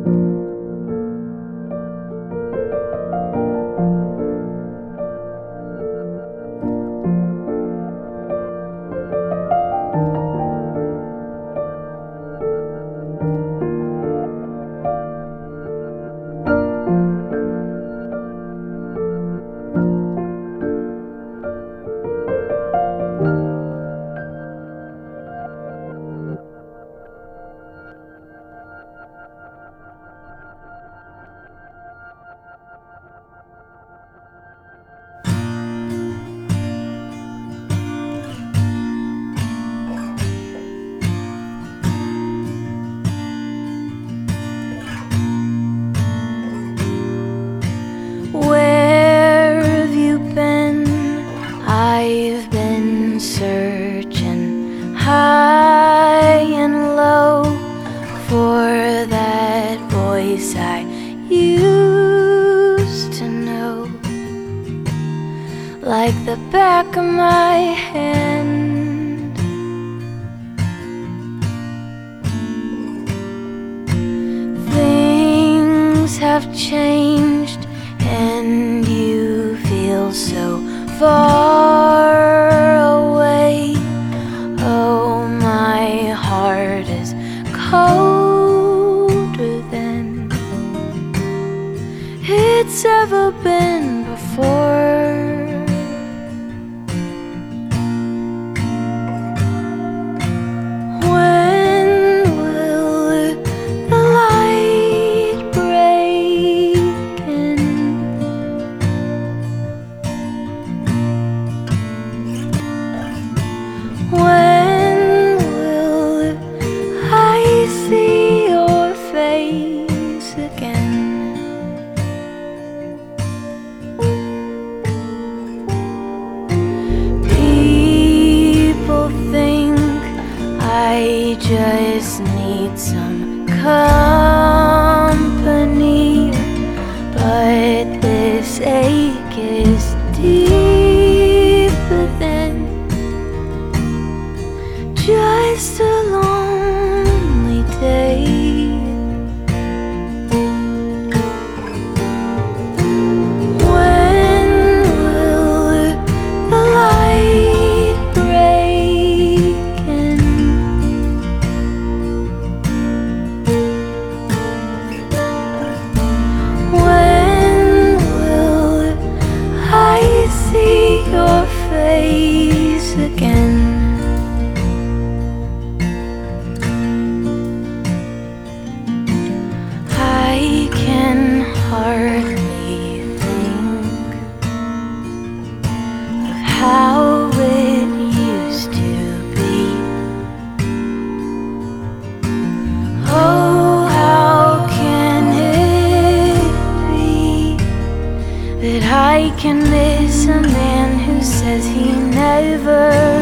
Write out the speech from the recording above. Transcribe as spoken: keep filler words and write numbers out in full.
Where have you been? I've been searching high and low for that voice I used to know, like the back of my hand. Things have changed and you feel so far away. Oh, my heart is colder than it's ever been before. When will the light break in? When will I see your face again? People think I just need some company, but this ache is deeper than just a lonely day. When will the light break in? When will I see your face again? I can hardly think of how it used to be. Oh, how can it be that I can miss a man who says he never